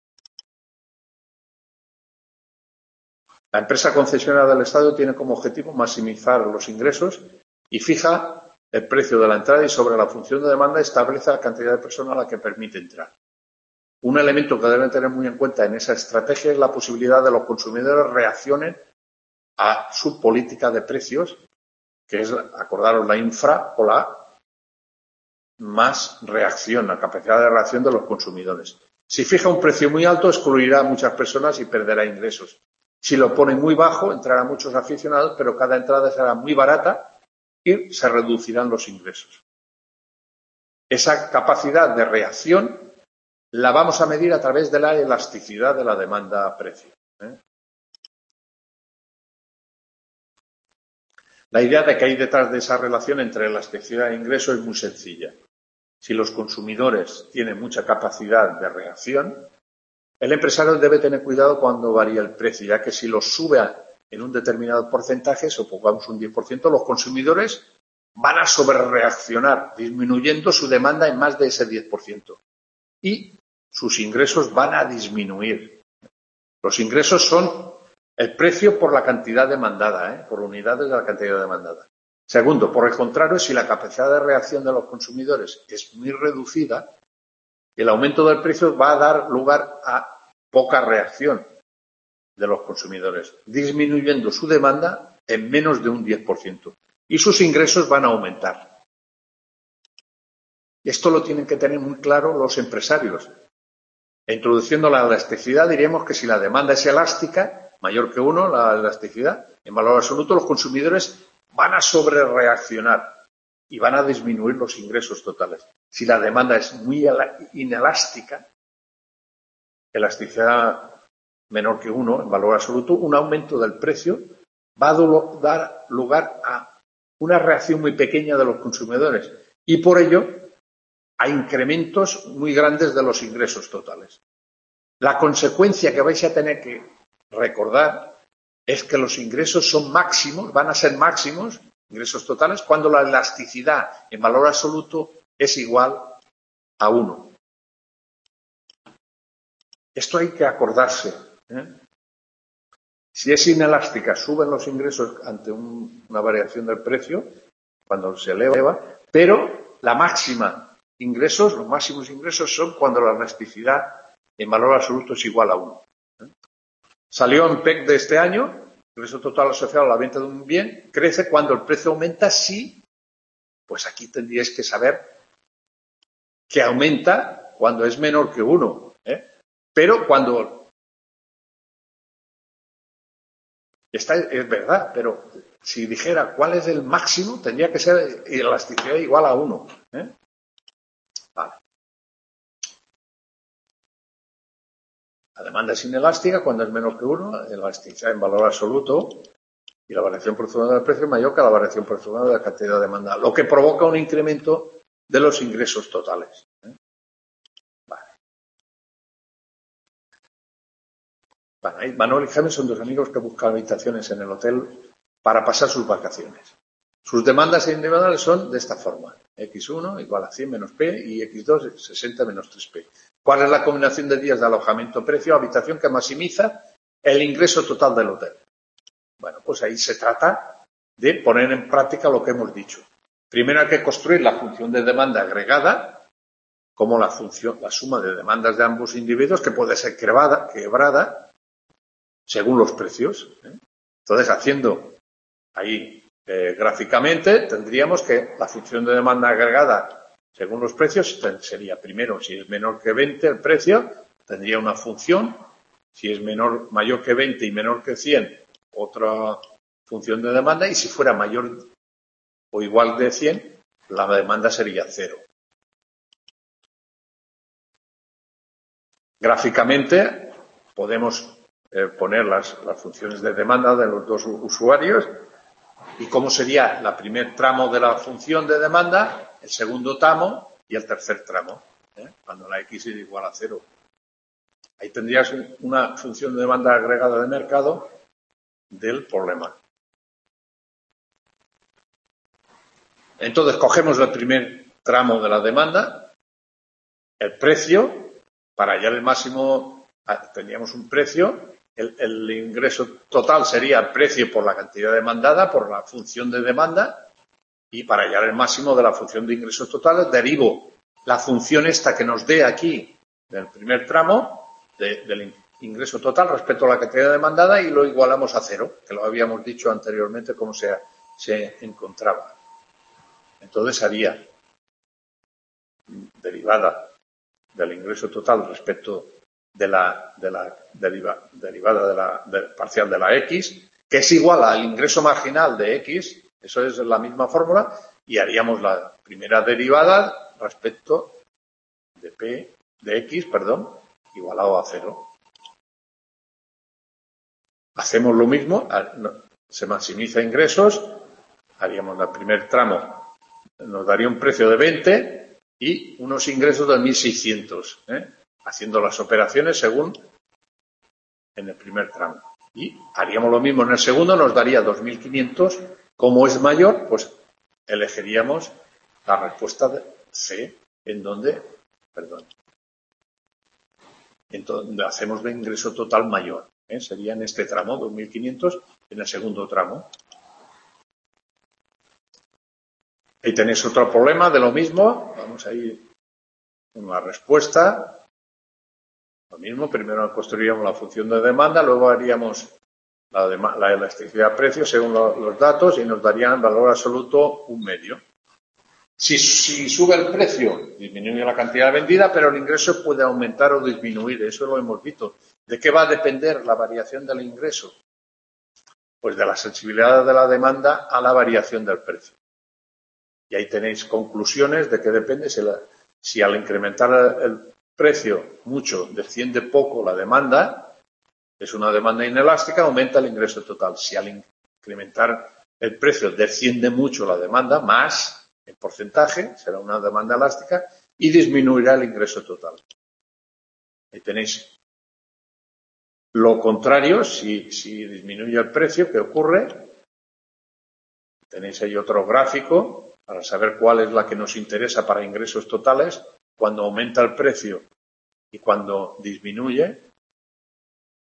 La empresa concesionaria del Estado tiene como objetivo maximizar los ingresos y fija el precio de la entrada, y sobre la función de demanda establece la cantidad de personas a la que permite entrar. Un elemento que deben tener muy en cuenta en esa estrategia es la posibilidad de los consumidores reaccionen a su política de precios, que es, acordaros, la infra o la más reacción, la capacidad de reacción de los consumidores. Si fija un precio muy alto, excluirá a muchas personas y perderá ingresos. Si lo pone muy bajo, entrarán muchos aficionados, pero cada entrada será muy barata y se reducirán los ingresos. Esa capacidad de reacción la vamos a medir a través de la elasticidad de la demanda a precio. La idea de que hay detrás de esa relación entre elasticidad e ingreso es muy sencilla. Si los consumidores tienen mucha capacidad de reacción, el empresario debe tener cuidado cuando varía el precio, ya que si los sube en un determinado porcentaje, supongamos un 10%, los consumidores van a sobrereaccionar, disminuyendo su demanda en más de ese 10%. Y sus ingresos van a disminuir. Los ingresos son el precio por la cantidad demandada, por unidades de la cantidad demandada. Segundo, por el contrario, si la capacidad de reacción de los consumidores es muy reducida, el aumento del precio va a dar lugar a poca reacción de los consumidores, disminuyendo su demanda en menos de un 10%. Y sus ingresos van a aumentar. Esto lo tienen que tener muy claro los empresarios. Introduciendo la elasticidad, diríamos que si la demanda es elástica, mayor que 1, la elasticidad, en valor absoluto, los consumidores van a sobrereaccionar y van a disminuir los ingresos totales. Si la demanda es muy inelástica, elasticidad menor que 1 en valor absoluto, un aumento del precio va a dar lugar a una reacción muy pequeña de los consumidores y por ello a incrementos muy grandes de los ingresos totales. La consecuencia que vais a tener que recordar es que los ingresos son máximos, van a ser máximos, ingresos totales, cuando la elasticidad en valor absoluto es igual a 1. Esto hay que acordarse. Si es inelástica, suben los ingresos ante una variación del precio, cuando se eleva, pero la máxima ingresos, los máximos ingresos son cuando la elasticidad en valor absoluto es igual a 1. Salió en PEC de este año, el ingreso total asociado a la venta de un bien crece cuando el precio aumenta si, pues aquí tendríais que saber que aumenta cuando es menor que 1. Pero cuando... es verdad, pero si dijera cuál es el máximo, tendría que ser elasticidad igual a 1. Vale. La demanda es inelástica cuando es menor que 1, elasticidad en valor absoluto, y la variación porcentual del precio es mayor que la variación porcentual de la cantidad de demanda, lo que provoca un incremento de los ingresos totales. Vale. Vale, Manuel y Jaime son dos amigos que buscan habitaciones en el hotel para pasar sus vacaciones. Sus demandas individuales son de esta forma. X1 igual a 100 menos P y X2 60 menos 3P. ¿Cuál es la combinación de días de alojamiento precio habitación que maximiza el ingreso total del hotel? Bueno, pues ahí se trata de poner en práctica lo que hemos dicho. Primero hay que construir la función de demanda agregada, como la suma de demandas de ambos individuos, que puede ser quebrada según los precios. Entonces, haciendo ahí gráficamente, tendríamos que la función de demanda agregada según los precios sería, primero, si es menor que 20 el precio, tendría una función. Si es mayor que 20 y menor que 100, otra función de demanda, y si fuera mayor o igual de 100, la demanda sería 0. Gráficamente podemos poner las funciones de demanda de los dos usuarios y cómo sería el primer tramo de la función de demanda, el segundo tramo y el tercer tramo, cuando la X es igual a 0. Ahí tendrías una función de demanda agregada de mercado del problema. Entonces, cogemos el primer tramo de la demanda, el precio, para hallar el máximo, teníamos un precio, el ingreso total sería el precio por la cantidad demandada, por la función de demanda, y para hallar el máximo de la función de ingresos totales, derivo la función esta que nos dé aquí, del primer tramo, del ingreso total respecto a la cantidad demandada, y lo igualamos a 0, que lo habíamos dicho anteriormente cómo se encontraba. Entonces haría derivada del ingreso total respecto de la derivada parcial de la X, que es igual al ingreso marginal de X, eso es la misma fórmula, y haríamos la primera derivada respecto de X, igualado a 0. Hacemos lo mismo, se maximiza ingresos, haríamos el primer tramo, nos daría un precio de 20 y unos ingresos de 1.600, haciendo las operaciones según en el primer tramo. Y haríamos lo mismo en el segundo, nos daría 2.500. Como es mayor, pues elegiríamos la respuesta de C, en donde hacemos el ingreso total mayor. Sería en este tramo, 2.500, en el segundo tramo. Ahí tenéis otro problema de lo mismo. Vamos a ir con la respuesta. Lo mismo, primero construiríamos la función de demanda, luego haríamos la elasticidad de precio según los datos y nos darían en valor absoluto un medio. Si sube el precio, disminuye la cantidad vendida, pero el ingreso puede aumentar o disminuir. Eso lo hemos visto. ¿De qué va a depender la variación del ingreso? Pues de la sensibilidad de la demanda a la variación del precio. Y ahí tenéis conclusiones de que depende si al incrementar el precio mucho desciende poco la demanda, es una demanda inelástica, aumenta el ingreso total. Si al incrementar el precio desciende mucho la demanda, más en porcentaje, será una demanda elástica y disminuirá el ingreso total. Ahí tenéis lo contrario, si disminuye el precio, ¿qué ocurre? Tenéis ahí otro gráfico para saber cuál es la que nos interesa para ingresos totales, cuando aumenta el precio y cuando disminuye,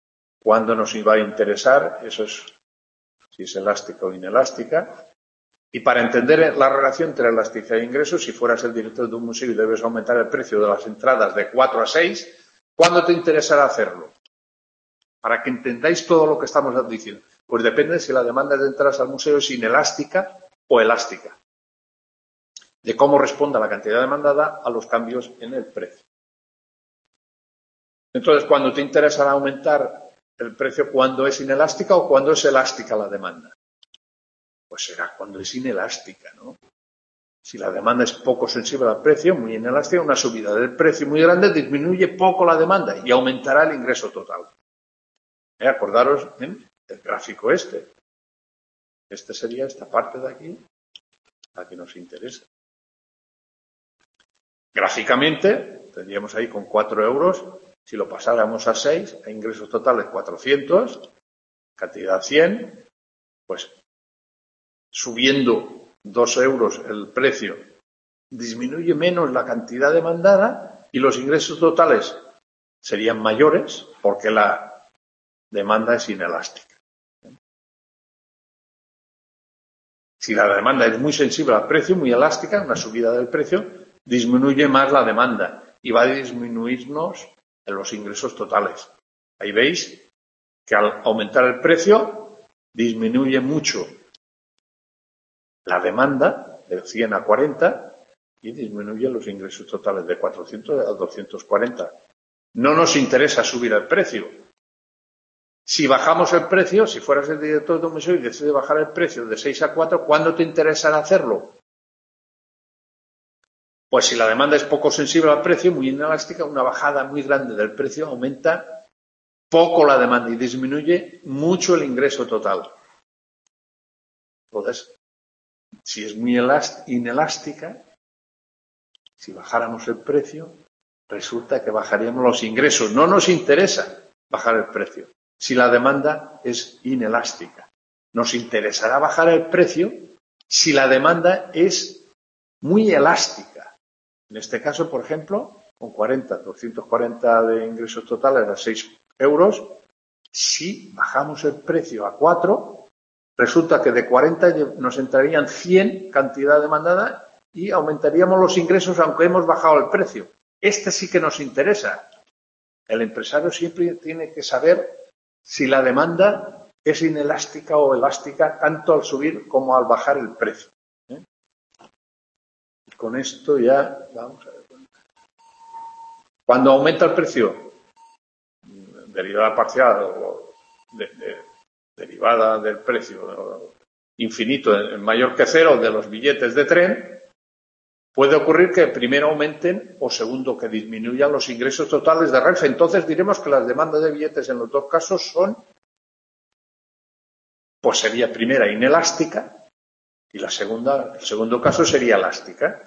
cuándo nos va a interesar, eso es si es elástica o inelástica. Y para entender la relación entre elasticidad e ingresos, si fueras el director de un museo y debes aumentar el precio de las entradas de 4 a 6, ¿cuándo te interesará hacerlo? Para que entendáis todo lo que estamos diciendo. Pues depende si la demanda de entradas al museo es inelástica o elástica. De cómo responda la cantidad demandada a los cambios en el precio. Entonces, ¿cuándo te interesará aumentar el precio? ¿Cuándo es inelástica o cuándo es elástica la demanda? Pues será cuando es inelástica, ¿no? Si la demanda es poco sensible al precio, muy inelástica, una subida del precio muy grande disminuye poco la demanda y aumentará el ingreso total. Acordaros del gráfico este. Este sería esta parte de aquí, la que nos interesa. Gráficamente, tendríamos ahí con 4 euros, si lo pasáramos a 6, a ingresos totales 400, cantidad 100, pues subiendo 2 euros el precio, disminuye menos la cantidad demandada y los ingresos totales serían mayores porque la demanda es inelástica. Si la demanda es muy sensible al precio, muy elástica, una subida del precio, disminuye más la demanda y va a disminuirnos en los ingresos totales. Ahí veis que al aumentar el precio disminuye mucho la demanda de 100 a 40 y disminuye los ingresos totales de 400 a 240. No nos interesa subir el precio. Si bajamos el precio, si fueras el director de un museo y decides bajar el precio de 6 a 4, ¿cuándo te interesará hacerlo? Pues si la demanda es poco sensible al precio, muy inelástica, una bajada muy grande del precio aumenta poco la demanda y disminuye mucho el ingreso total. Entonces, si es muy inelástica, si bajáramos el precio, resulta que bajaríamos los ingresos. No nos interesa bajar el precio si la demanda es inelástica. Nos interesará bajar el precio si la demanda es muy elástica. En este caso, por ejemplo, con 240 de ingresos totales a 6 euros, si bajamos el precio a 4, resulta que de 40 nos entrarían 100 cantidad demandada y aumentaríamos los ingresos aunque hemos bajado el precio. Este sí que nos interesa. El empresario siempre tiene que saber si la demanda es inelástica o elástica tanto al subir como al bajar el precio. Con esto ya vamos a ver. Cuando aumenta el precio, derivada parcial o derivada del precio infinito en mayor que cero de los billetes de tren, puede ocurrir que primero aumenten o segundo que disminuyan los ingresos totales de Renfe. Entonces diremos que las demandas de billetes en los dos casos son, pues sería primera inelástica y la segunda, el segundo caso sería elástica.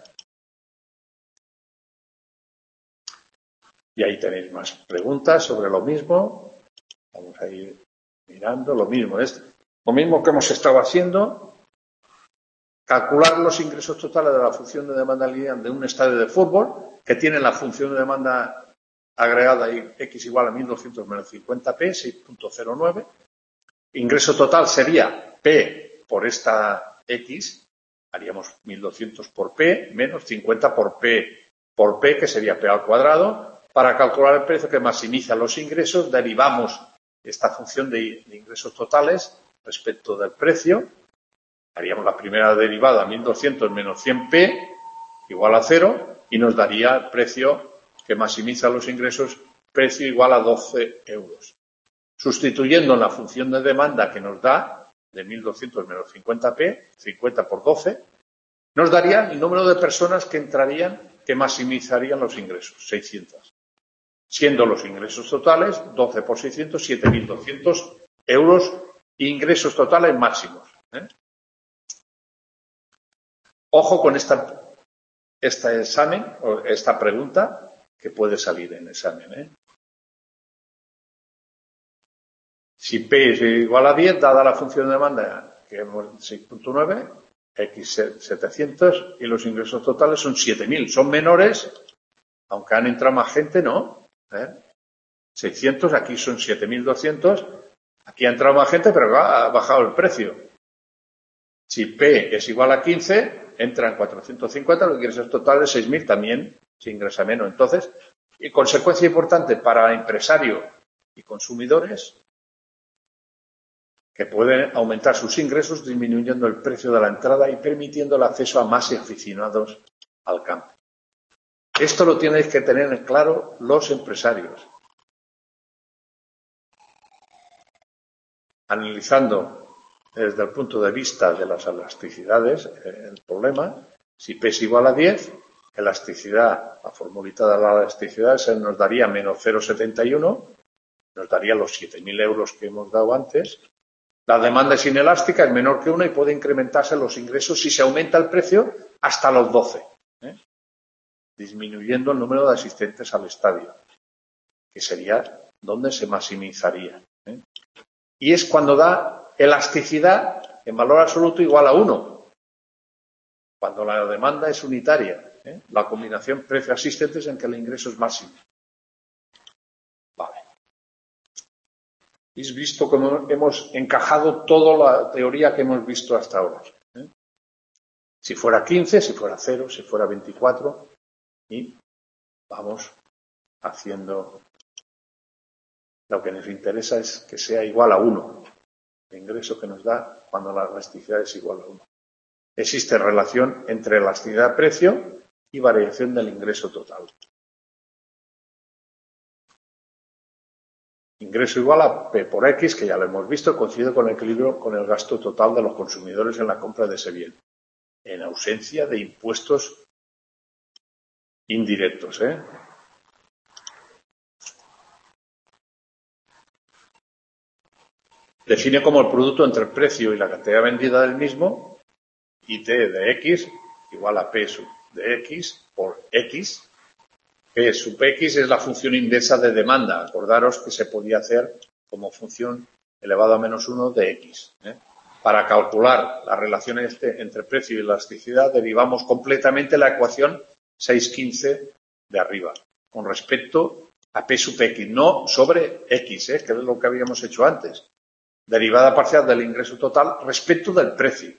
Y ahí tenéis más preguntas sobre lo mismo. Vamos a ir mirando lo mismo. Es lo mismo que hemos estado haciendo. Calcular los ingresos totales de la función de demanda lineal de un estadio de fútbol que tiene la función de demanda agregada X igual a 1200 menos 50P, 6.09. Ingreso total sería P por esta X, haríamos 1200 por P menos 50 por P, que sería P al cuadrado. Para calcular el precio que maximiza los ingresos, derivamos esta función de ingresos totales respecto del precio. Haríamos la primera derivada, 1200 menos 100P, igual a 0, y nos daría el precio que maximiza los ingresos, precio igual a 12 euros. Sustituyendo en la función de demanda que nos da, de 1200 menos 50P, 50 por 12, nos daría el número de personas que entrarían, que maximizarían los ingresos, 600. Siendo los ingresos totales, 12 por 600, 7.200 euros, ingresos totales máximos. Ojo con este examen, o esta pregunta, que puede salir en examen. Si P es igual a 10, dada la función de demanda, que es 6.9, X 700, y los ingresos totales son 7.000. Son menores, aunque han entrado más gente, ¿no? 600, aquí son 7.200, aquí ha entrado más gente, pero ha bajado el precio. Si P es igual a 15, entran 450, los ingresos totales 6.000 también se ingresa menos. Entonces, y consecuencia importante para empresarios y consumidores, que pueden aumentar sus ingresos disminuyendo el precio de la entrada y permitiendo el acceso a más aficionados al campo. Esto lo tienen que tener en claro los empresarios. Analizando desde el punto de vista de las elasticidades, el problema, si P es igual a 10, elasticidad, la formulita de la elasticidad se nos daría menos 0,71, nos daría los 7.000 euros que hemos dado antes. La demanda es inelástica, es menor que 1 y puede incrementarse los ingresos si se aumenta el precio hasta los 12, disminuyendo el número de asistentes al estadio, que sería donde se maximizaría. Y es cuando da elasticidad en valor absoluto igual a 1, cuando la demanda es unitaria, la combinación precio-asistentes en que el ingreso es máximo. Vale. Habéis visto cómo hemos encajado toda la teoría que hemos visto hasta ahora. Si fuera 15, si fuera 0, si fuera 24, y vamos haciendo. Lo que nos interesa es que sea igual a 1, el ingreso que nos da cuando la elasticidad es igual a 1. Existe relación entre elasticidad-precio y variación del ingreso total. Ingreso igual a P por X, que ya lo hemos visto, coincide con el equilibrio con el gasto total de los consumidores en la compra de ese bien, en ausencia de impuestos indirectos. Define como el producto entre el precio y la cantidad vendida del mismo, y T de X igual a P sub de X por X. P sub X es la función inversa de demanda. Acordaros que se podía hacer como función elevado a menos 1 de X. Para calcular la relación entre precio y elasticidad derivamos completamente la ecuación 615 de arriba, con respecto a P sub X, no sobre X, que es lo que habíamos hecho antes. Derivada parcial del ingreso total respecto del precio.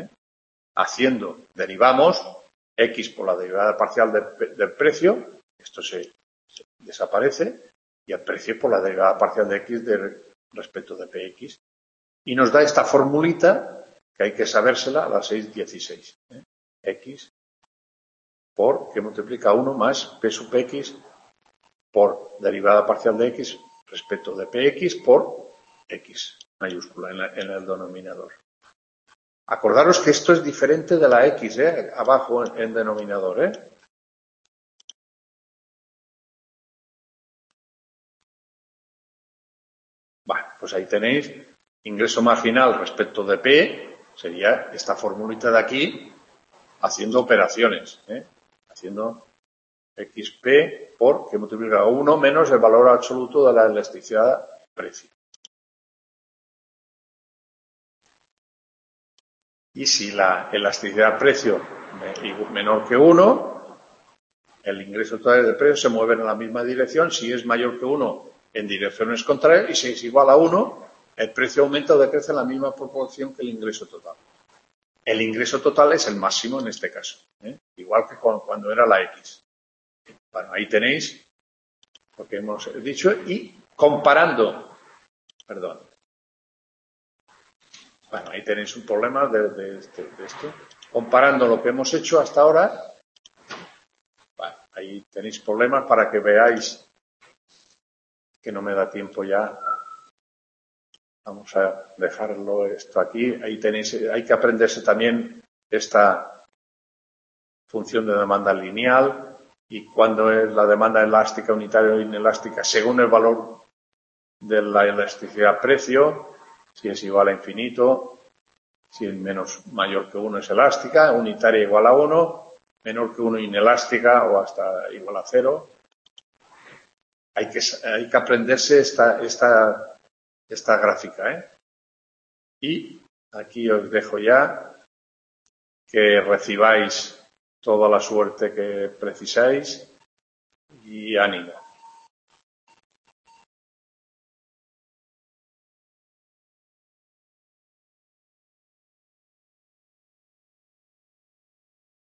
Derivamos X por la derivada parcial del precio, esto se desaparece, y el precio por la derivada parcial de X respecto de PX. Y nos da esta formulita, que hay que sabérsela, la 616. X por, que multiplica 1 más P sub X por derivada parcial de X respecto de PX por X mayúscula en el denominador. Acordaros que esto es diferente de la X, abajo en denominador. Bueno, pues ahí tenéis ingreso marginal respecto de P, sería esta formulita de aquí, haciendo operaciones, haciendo XP por, que multiplica 1 menos el valor absoluto de la elasticidad precio. Y si la elasticidad precio es menor que 1, el ingreso total del precio se mueve en la misma dirección. Si es mayor que 1, en direcciones contrarias. Y si es igual a 1, el precio aumenta o decrece en la misma proporción que el ingreso total. El ingreso total es el máximo en este caso, igual que cuando era la X. Bueno, ahí tenéis lo que hemos dicho y comparando, bueno, ahí tenéis un problema de esto. Comparando lo que hemos hecho hasta ahora, bueno, ahí tenéis problemas para que veáis que no me da tiempo ya. Vamos a dejarlo esto aquí. Ahí tenéis, hay que aprenderse también esta función de demanda lineal y cuándo es la demanda elástica, unitaria o inelástica, según el valor de la elasticidad precio. Si es igual a infinito, si es mayor que 1 es elástica, unitaria igual a 1, menor que 1 inelástica o hasta igual a 0. Hay que aprenderse esta gráfica. Y aquí os dejo ya que recibáis toda la suerte que precisáis y ánimo.